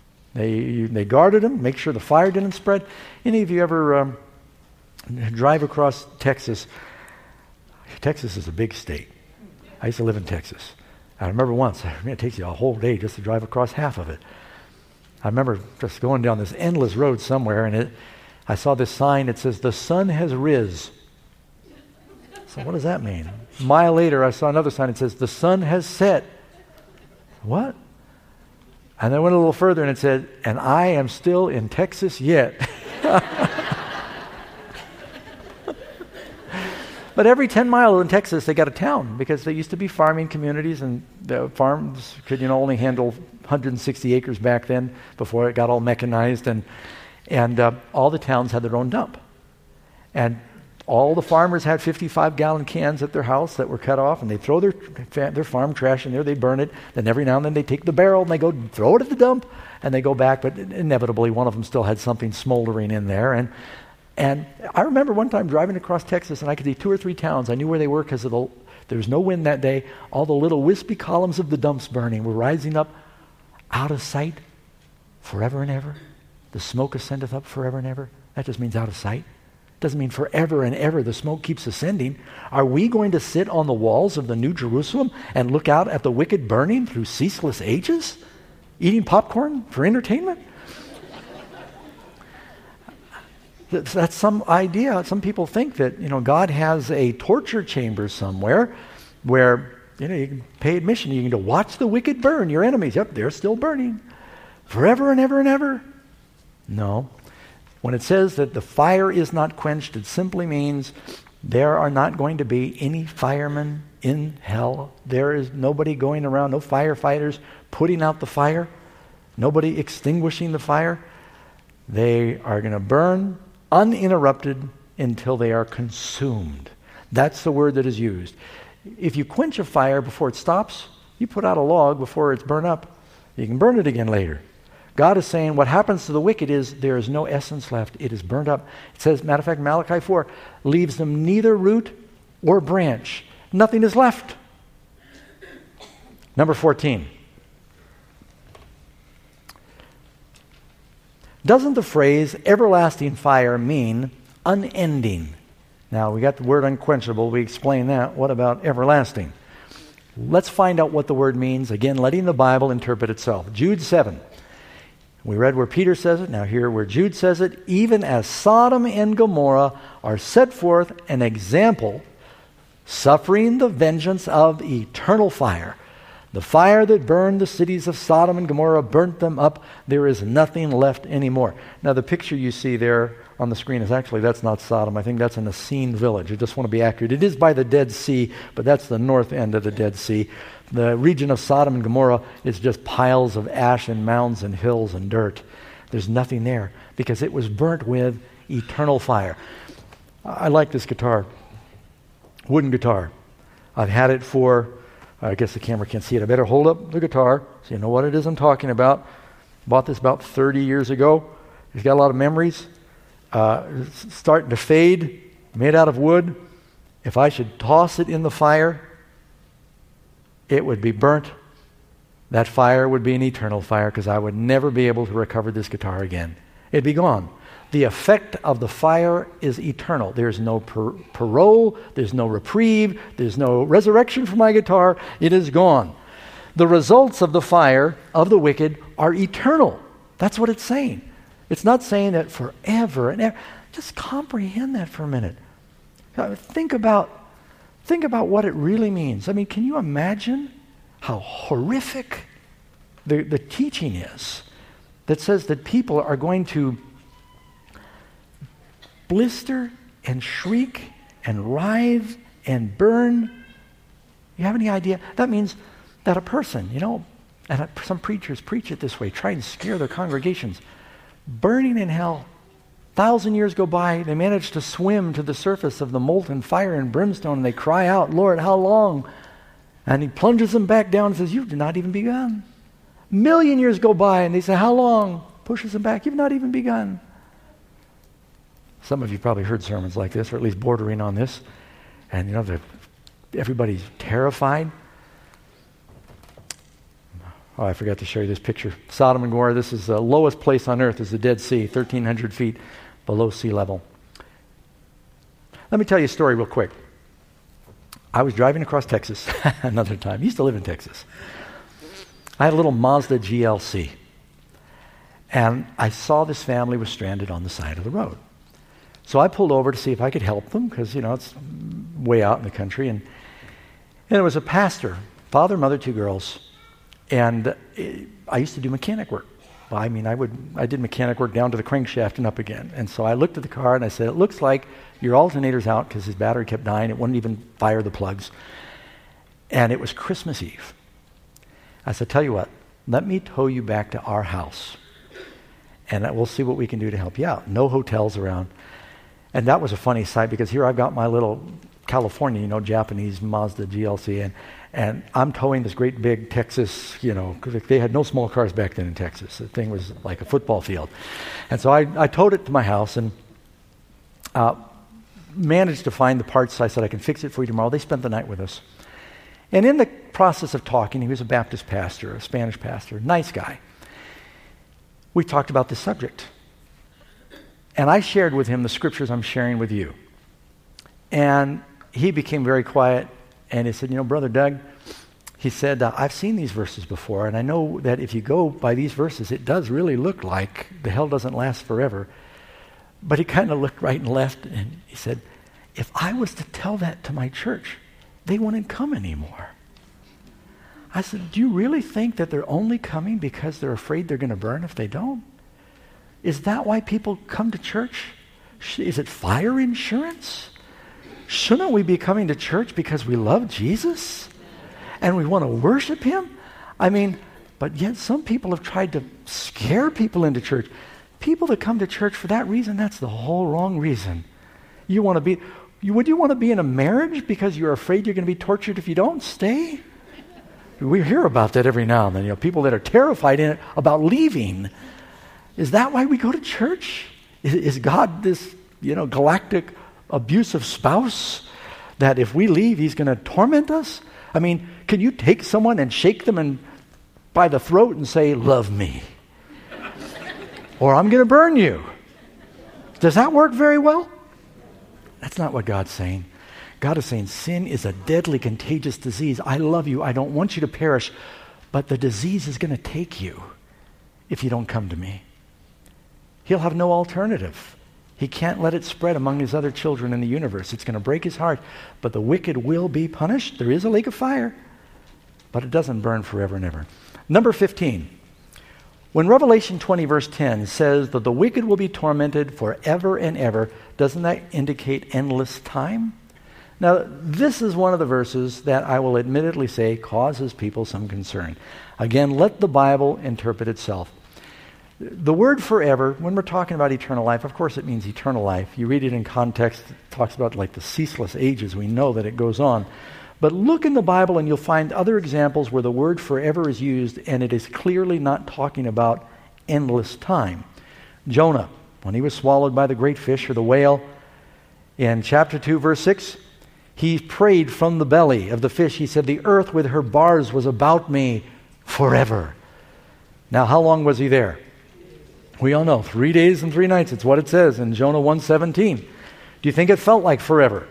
They guarded them, make sure the fire didn't spread. Any of you ever drive across Texas? Texas is a big state. I used to live in Texas. I remember once, it takes you a whole day just to drive across half of it. I remember just going down this endless road somewhere, and I saw this sign that says, the sun has riz. So what does that mean? A mile later, I saw another sign that says, the sun has set. What? And then I went a little further and it said, and I am still in Texas yet. But every 10 miles in Texas, they got a town because they used to be farming communities, and the farms could only handle 160 acres back then before it got all mechanized, and all the towns had their own dump. And All the farmers had 55-gallon cans at their house that were cut off, and they throw their farm trash in there, they burn it, then every now and then they take the barrel and they go throw it at the dump, and they go back, but inevitably one of them still had something smoldering in there. And I remember one time driving across Texas, and I could see 2 or 3 towns. I knew where they were because there was no wind that day. All the little wispy columns of the dumps burning were rising up out of sight forever and ever. The smoke ascendeth up forever and ever. That just means out of sight. Doesn't mean forever and ever the smoke keeps ascending. Are we going to sit on the walls of the New Jerusalem and look out at the wicked burning through ceaseless ages? Eating popcorn for entertainment? That's some idea. Some people think that, God has a torture chamber somewhere where, you can pay admission. You can go watch the wicked burn, your enemies. Yep, they're still burning. Forever and ever and ever. No. When it says that the fire is not quenched, it simply means there are not going to be any firemen in hell. There is nobody going around, no firefighters putting out the fire, nobody extinguishing the fire. They are going to burn uninterrupted until they are consumed. That's the word that is used. If you quench a fire before it stops, you put out a log before it's burned up. You can burn it again later. God is saying what happens to the wicked is there is no essence left. It is burned up. It says, matter of fact, Malachi 4 leaves them neither root or branch. Nothing is left. Number 14. Doesn't the phrase everlasting fire mean unending? Now, we got the word unquenchable. We explained that. What about everlasting? Let's find out what the word means. Again, letting the Bible interpret itself. Jude 7. We read where Peter says it. Now here where Jude says it. Even as Sodom and Gomorrah are set forth an example, suffering the vengeance of eternal fire. The fire that burned the cities of Sodom and Gomorrah burnt them up. There is nothing left anymore. Now the picture you see there on the screen is that's not Sodom. I think that's an Essene village. I just want to be accurate. It is by the Dead Sea, but that's the north end of the Dead Sea. The region of Sodom and Gomorrah is just piles of ash and mounds and hills and dirt. There's nothing there because it was burnt with eternal fire. I like this guitar. Wooden guitar. I've had it for, I guess the camera can't see it. I better hold up the guitar so you know what it is I'm talking about. Bought this about 30 years ago. It's got a lot of memories. It's starting to fade. Made out of wood. If I should toss it in the fire, it would be burnt. That fire would be an eternal fire because I would never be able to recover this guitar again. It'd be gone. The effect of the fire is eternal. There's no parole, there's no reprieve, there's no resurrection for my guitar. It is gone. The results of the fire of the wicked are eternal. That's what it's saying. It's not saying that forever and ever. Just comprehend that for a minute. Think about what it really means. I mean, can you imagine how horrific the teaching is that says that people are going to blister and shriek and writhe and burn? You have any idea? That means that a person, and some preachers preach it this way, try and scare their congregations, burning in hell. 1,000 years go by, they manage to swim to the surface of the molten fire and brimstone, and they cry out, Lord, how long? And he plunges them back down and says, you've not even begun. 1,000,000 years go by, and they say, how long? Pushes them back, you've not even begun. Some of you probably heard sermons like this, or at least bordering on this, and everybody's terrified. Oh, I forgot to show you this picture. Sodom and Gomorrah, this is the lowest place on earth, is the Dead Sea, 1,300 feet below sea level. Let me tell you a story real quick. I was driving across Texas another time. I used to live in Texas. I had a little Mazda GLC. And I saw this family was stranded on the side of the road. So I pulled over to see if I could help them because, it's way out in the country. And it was a pastor, father, mother, 2 girls. And I used to do mechanic work. Well, I did mechanic work down to the crankshaft and up again. And so I looked at the car and I said, it looks like your alternator's out because his battery kept dying. It wouldn't even fire the plugs. And it was Christmas Eve. I said, tell you what, let me tow you back to our house. And we'll see what we can do to help you out. No hotels around. And that was a funny sight because here I've got my little California, Japanese Mazda GLC, and I'm towing this great big Texas, because they had no small cars back then in Texas. The thing was like a football field. And so I towed it to my house and managed to find the parts. I said, I can fix it for you tomorrow. They spent the night with us. And in the process of talking, he was a Baptist pastor, a Spanish pastor, nice guy. We talked about this subject. And I shared with him the scriptures I'm sharing with you. And he became very quiet, and he said, Brother Doug, he said, I've seen these verses before, and I know that if you go by these verses, it does really look like the hell doesn't last forever. But he kind of looked right and left, and he said, if I was to tell that to my church, they wouldn't come anymore. I said, do you really think that they're only coming because they're afraid they're going to burn if they don't? Is that why people come to church? Is it fire insurance? Shouldn't we be coming to church because we love Jesus and we want to worship him? But yet some people have tried to scare people into church. People that come to church for that reason, that's the whole wrong reason. Would you want to be in a marriage because you're afraid you're going to be tortured if you don't stay? We hear about that every now and then. People that are terrified about leaving. Is that why we go to church? Is God this, galactic abusive spouse that if we leave, he's going to torment us? Can you take someone and shake them by the throat and say, love me? Or I'm going to burn you. Does that work very well? That's not what God's saying. God is saying sin is a deadly, contagious disease. I love you. I don't want you to perish. But the disease is going to take you if you don't come to me. He'll have no alternative. He can't let it spread among his other children in the universe. It's going to break his heart. But the wicked will be punished. There is a lake of fire. But it doesn't burn forever and ever. Number 15. When Revelation 20 verse 10 says that the wicked will be tormented forever and ever, doesn't that indicate endless time? Now, this is one of the verses that I will admittedly say causes people some concern. Again, let the Bible interpret itself. The word forever, when we're talking about eternal life, of course it means eternal life. You read it in context, it talks about like the ceaseless ages. We know that it goes on. But look in the Bible and you'll find other examples where the word forever is used and it is clearly not talking about endless time. Jonah, when he was swallowed by the great fish or the whale, in chapter 2, verse 6, he prayed from the belly of the fish. He said, the earth with her bars was about me forever. Now, how long was he there? We all know, 3 days and 3 nights. It's what it says in Jonah 1:17. Do you think it felt like forever?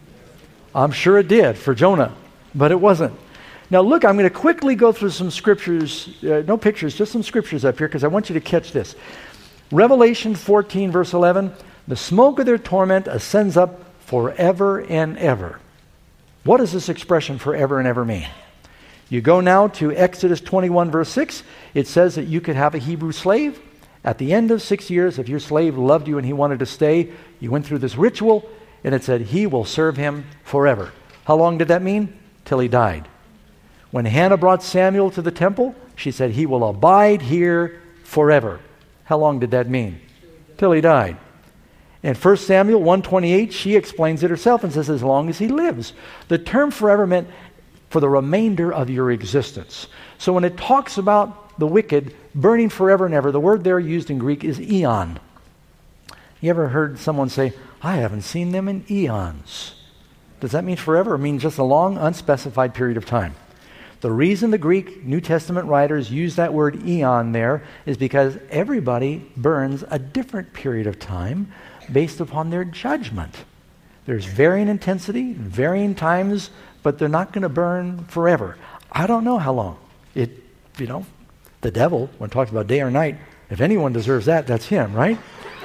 I'm sure it did for Jonah, but it wasn't. Now look, I'm going to quickly go through some scriptures, no pictures, just some scriptures up here because I want you to catch this. Revelation 14, verse 11, the smoke of their torment ascends up forever and ever. What does this expression forever and ever mean? You go now to Exodus 21, verse 6. It says that you could have a Hebrew slave. At the end of 6 years, if your slave loved you and he wanted to stay, you went through this ritual, and it said he will serve him forever. How long did that mean? Till he died. When Hannah brought Samuel to the temple, she said he will abide here forever. How long did that mean? Till he died. In 1 Samuel 1:28, she explains it herself and says, as long as he lives. The term forever meant for the remainder of your existence. So when it talks about the wicked burning forever and ever, the word there used in Greek is eon. You ever heard someone say, I haven't seen them in eons? Does that mean forever or mean just a long, unspecified period of time? The reason the Greek New Testament writers use that word eon there is because everybody burns a different period of time based upon their judgment. There's varying intensity, varying times, but they're not going to burn forever. I don't know how long. The devil, when talking about day or night, if anyone deserves that, that's him, right?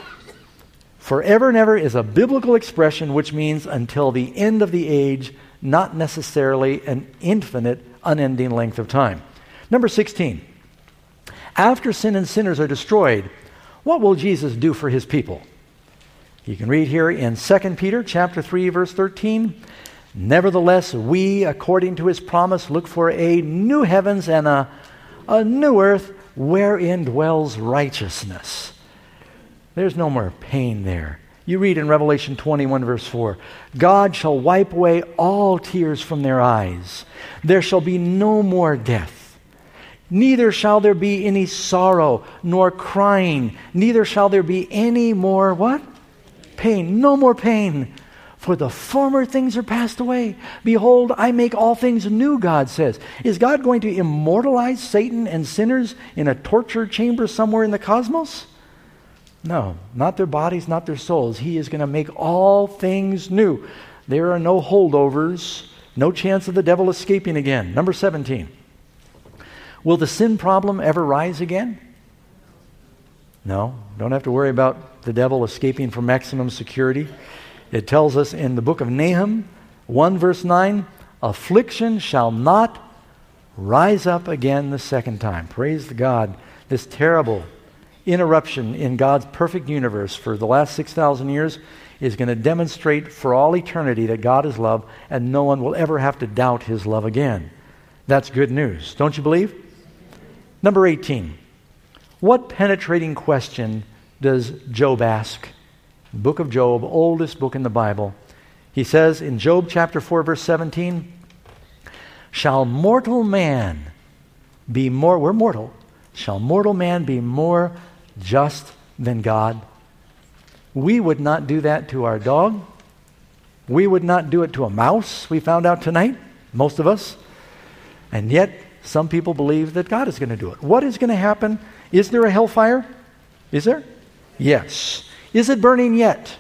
Forever and ever is a biblical expression which means until the end of the age, not necessarily an infinite, unending length of time. Number 16. After sin and sinners are destroyed, what will Jesus do for his people? You can read here in 2 Peter chapter 3, verse 13. Nevertheless, we, according to his promise, look for a new heavens and a new earth wherein dwells righteousness. There's no more pain there. You read in Revelation 21, verse 4, God shall wipe away all tears from their eyes. There shall be no more death. Neither shall there be any sorrow, nor crying. Neither shall there be any more, what? Pain. No more pain. For the former things are passed away. Behold, I make all things new, God says. Is God going to immortalize Satan and sinners in a torture chamber somewhere in the cosmos? No, not their bodies, not their souls. He is going to make all things new. There are no holdovers, no chance of the devil escaping again. Number 17. Will the sin problem ever rise again? No, don't have to worry about the devil escaping from maximum security. It tells us in the book of Nahum, 1 verse 9, affliction shall not rise up again the second time. Praise the God. This terrible interruption in God's perfect universe for the last 6,000 years is going to demonstrate for all eternity that God is love, and no one will ever have to doubt his love again. That's good news. Don't you believe? Number 18. What penetrating question does Job ask? Book of Job, oldest book in the Bible. He says in Job chapter 4, verse 17, shall mortal man be more, we're mortal, shall mortal man be more just than God? We would not do that to our dog. We would not do it to a mouse, we found out tonight, most of us. And yet, some people believe that God is going to do it. What is going to happen? Is there a hellfire? Is there? Yes. Is it burning yet?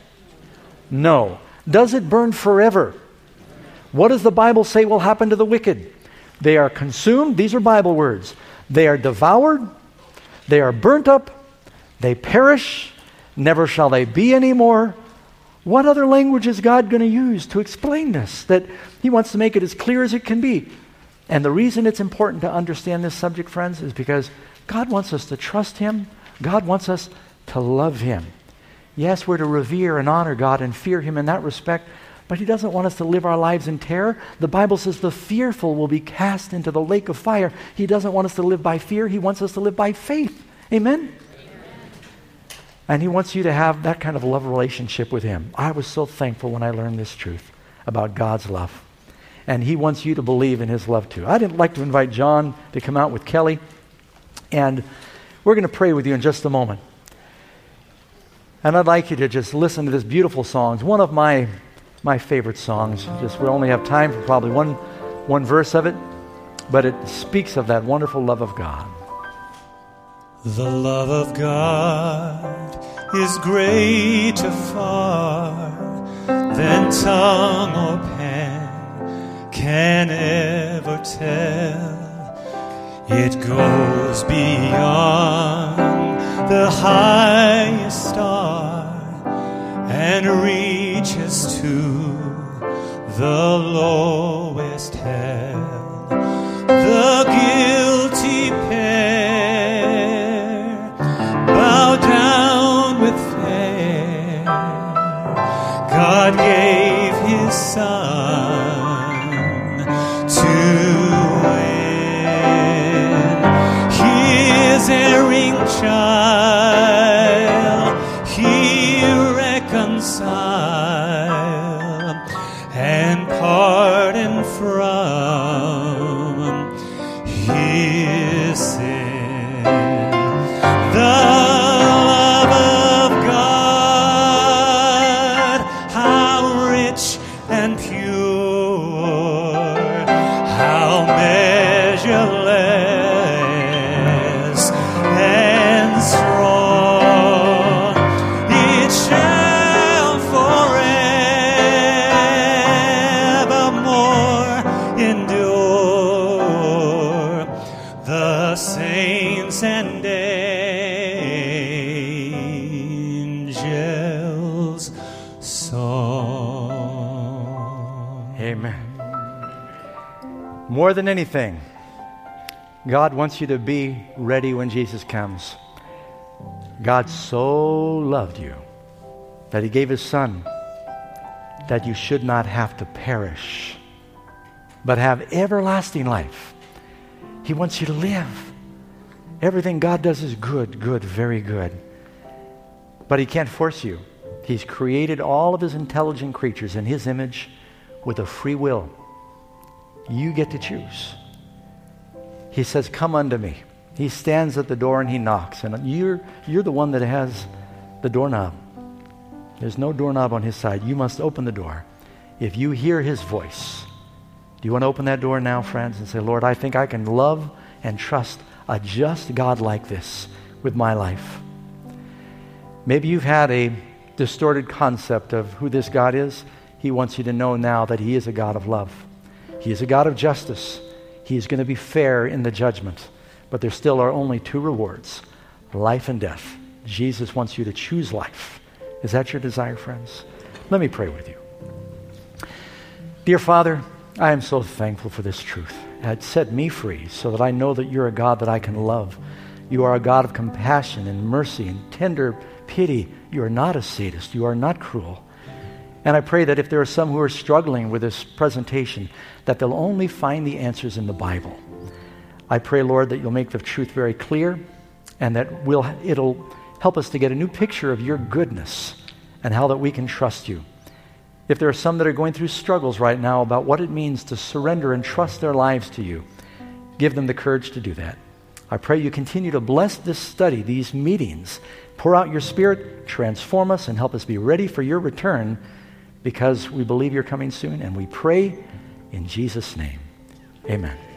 No. Does it burn forever? What does the Bible say will happen to the wicked? They are consumed. These are Bible words. They are devoured. They are burnt up. They perish. Never shall they be anymore. What other language is God going to use to explain this? That He wants to make it as clear as it can be. And the reason it's important to understand this subject, friends, is because God wants us to trust Him. God wants us to love Him. Yes, we're to revere and honor God and fear Him in that respect, but He doesn't want us to live our lives in terror. The Bible says the fearful will be cast into the lake of fire. He doesn't want us to live by fear. He wants us to live by faith. Amen? And He wants you to have that kind of love relationship with Him. I was so thankful when I learned this truth about God's love. And He wants you to believe in His love too. I'd like to invite John to come out with Kelly. And we're going to pray with you in just a moment. And I'd like you to just listen to this beautiful song. It's one of my favorite songs. We only have time for probably one verse of it. But it speaks of that wonderful love of God. The love of God is greater far than tongue or pen can ever tell. It goes beyond the highest star and reaches to the lowest hell. The guilty pair bow down with fear. God gave His Son erring child, He reconciled and pardoned from his sin. The love of God, how rich and pure, how measureless and strong, it shall forevermore endure. The saints and angels' song. Amen. More than anything, God wants you to be ready when Jesus comes. God so loved you that He gave His Son that you should not have to perish, but have everlasting life. He wants you to live. Everything God does is good, good, very good. But He can't force you. He's created all of his intelligent creatures in his image with a free will. You get to choose. He says, come unto me. He stands at the door and he knocks. And you're the one that has the doorknob. There's no doorknob on his side. You must open the door. If you hear his voice, do you want to open that door now, friends, and say, Lord, I think I can love and trust a just God like this with my life. Maybe you've had a distorted concept of who this God is. He wants you to know now that he is a God of love. He is a God of justice. He is going to be fair in the judgment. But there still are only two rewards, life and death. Jesus wants you to choose life. Is that your desire, friends? Let me pray with you. Dear Father, I am so thankful for this truth. It set me free so that I know that you're a God that I can love. You are a God of compassion and mercy and tender pity. You are not a sadist. You are not cruel. And I pray that if there are some who are struggling with this presentation, that they'll only find the answers in the Bible. I pray, Lord, that you'll make the truth very clear and that it'll help us to get a new picture of your goodness and how that we can trust you. If there are some that are going through struggles right now about what it means to surrender and trust their lives to you, give them the courage to do that. I pray you continue to bless this study, these meetings. Pour out your Spirit, transform us, and help us be ready for your return, because we believe you're coming soon, and we pray in Jesus' name. Amen.